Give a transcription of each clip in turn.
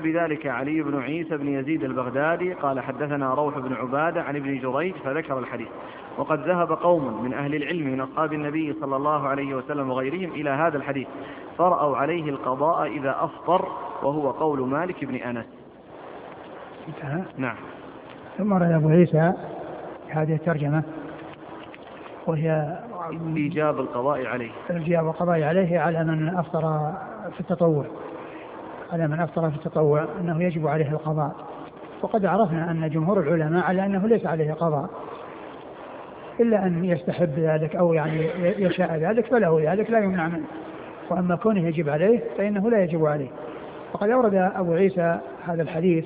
بذلك علي بن عيسى بن يزيد البغدادي قال حدثنا روح بن عبادة عن ابن جريج فذكر الحديث. وقد ذهب قوم من أهل العلم من أصحاب النبي صلى الله عليه وسلم وغيرهم إلى هذا الحديث فرأوا عليه القضاء إذا أفطر، وهو قول مالك بن أنس. انتهى. نعم. ثم رأى أبو عيسى هذه الترجمة وهي إيجاب القضاء عليه، إيجاب القضاء عليه على من أفطر في التطوع، على من أفطر في التطوع أنه يجب عليه القضاء. وقد عرفنا أن جمهور العلماء على أنه ليس عليه قضاء إلا أن يستحب ذلك أو يعني يشاء ذلك فله ذلك لا يمنع منه، وأما كونه يجب عليه فإنه لا يجب عليه. وقد أورد أبو عيسى هذا الحديث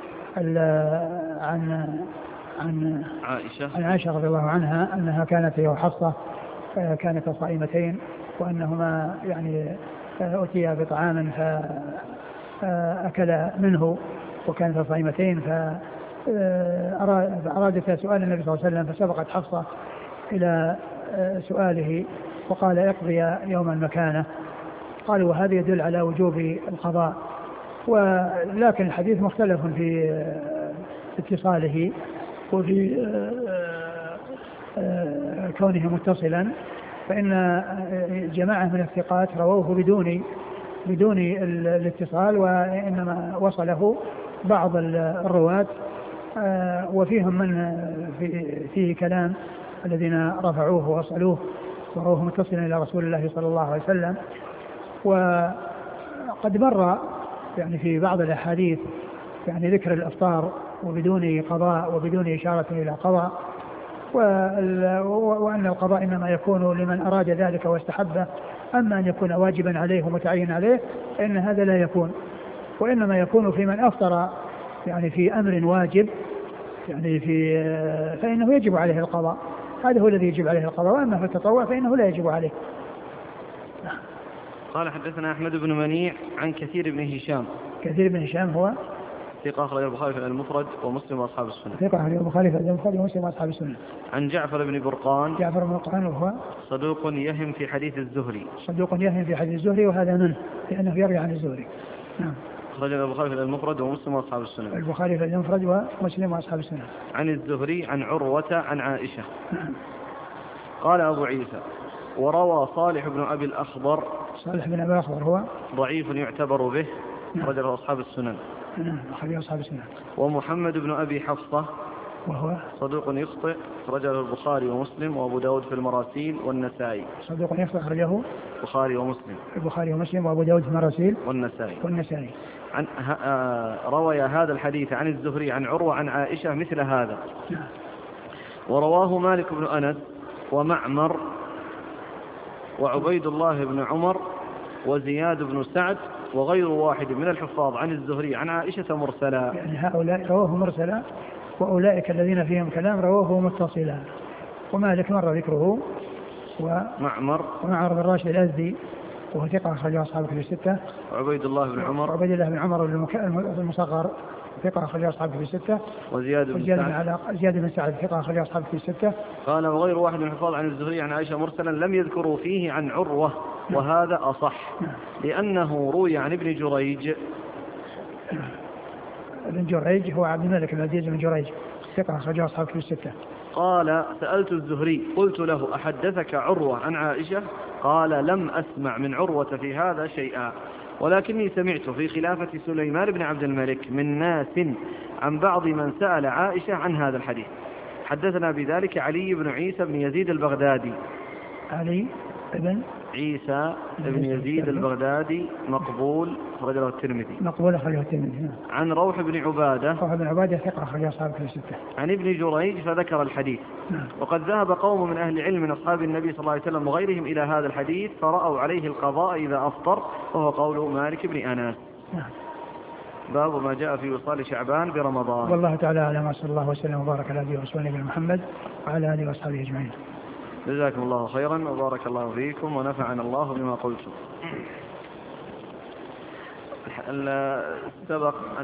عن عائشة رضي الله عنها أنها كانت هي وحفصة كانت صائمتين، وأنهما يعني أتيا بطعام فأكل منه وكانت صائمتين، فأرادت سؤال النبي صلى الله عليه وسلم فسبقت حفصة إلى سؤاله وقال اقضي يوم المكانة. قالوا وهذا يدل على وجوب القضاء، ولكن الحديث مختلف في اتصاله وفي كونه متصلا، فإن جماعة من الثقات رووه بدون الاتصال، وإنما وصله بعض الرواة وفيهم من فيه كلام الذين رفعوه ووصلوه وروه متصلا إلى رسول الله صلى الله عليه وسلم. وقد مر يعني في بعض الأحاديث يعني ذكر الإفطار وبدون قضاء وبدون إشارة إلى قضاء، وأن القضاء إنما يكون لمن أراد ذلك واستحبه، أما أن يكون واجبا عليه ومتعين عليه فإن هذا لا يكون، وإنما يكون في من أفطر يعني في أمر واجب يعني فإنه يجب عليه القضاء، هذا هو الذي يجب عليه القضاء، وأما في التطوع فإنه لا يجب عليه. قال حدثنا أحمد بن منيع عن كثير بن هشام. كثير بن هشام هو ثقة أخرج البخاري في المفرد ومسلم وأصحاب السنة. ثقة أخرج البخاري في المفرد ومسلم وأصحاب السنة. عن جعفر بن برقان. جعفر بن برقان وهو صدوق يهم في حديث الزهري. صدوق يهم في حديث الزهري، وهذا منه لأنه يروي عن الزهري. نعم. أخرج البخاري في المفرد ومسلم وأصحاب السنة. البخاري في المفرد ومسلم وأصحاب السنة. عن الزهري عن عروة عن عائشة. قال أبو عيسى وروى صالح بن أبي الأخضر. صالح بن أبي الأخضر هو ضعيف يعتبر به، رجل أصحاب السنن. أخرج أصحاب السنن. ومحمد بن أبي حفصة وهو صدوق يخطئ، رجل البخاري ومسلم وأبو داود في المراسيل والنسائي. صدوق يخطئ، أخرجه البخاري ومسلم وأبو داود في المراسيل والنسائي. روي هذا الحديث عن الزهري عن عروة عن عائشة مثل هذا. ورواه مالك بن أنس ومعمر وعبيد الله بن عمر وزياد بن سعد وغير واحد من الحفاظ عن الزهري عن عائشة مرسلا. يعني هؤلاء رواه مرسلا، وأولئك الذين فيهم كلام رواه متصلا. ومالك مر ذكره ومعمر بن راشد الأزدي وهو ثقة أخرجه أصحاب الكتب الستة. وعبيد الله بن عمر المصغر ثقة أخرجه أصحاب الكتب الستة. وزياد بن سعد ثقة أخرجه أصحاب الكتب الستة. قال وغير واحد من الحفاظ عن الزهري عن عائشة مرسلا لم يذكروا فيه عن عروة، وهذا أصح لأنه روي عن ابن جريج. ابن جريج هو عبد الملك بن عزيز بن جريج ثقة أخرجه أصحاب الكتب الستة. قال سألت الزهري قلت له أحدثك عروة عن عائشة؟ قال لم أسمع من عروة في هذا شيئا، ولكني سمعت في خلافة سليمان بن عبد الملك من ناس عن بعض من سأل عائشة عن هذا الحديث. حدثنا بذلك علي بن عيسى بن يزيد البغدادي. علي بن عيسى بن يزيد البغدادي مقبول، أخرجه الترمذي. عن روح بن عبادة. ثقة أخرجه أصحاب الكتب الستة. عن ابن جريج فذكر الحديث. وقد ذهب قوم من أهل العلم من أصحاب النبي صلى الله عليه وسلم وغيرهم إلى هذا الحديث فرأوا عليه القضاء إذا أفطر، وهو قول مالك بن أنس. باب ما جاء في وصال شعبان برمضان. والله تعالى أعلم، صلى الله وسلم وبارك على نبينا ورسوله محمد وعلى آله وأصحابه أجمعين. جزاكم الله خيرا وبارك الله فيكم ونفعنا الله بما قلتم. سبق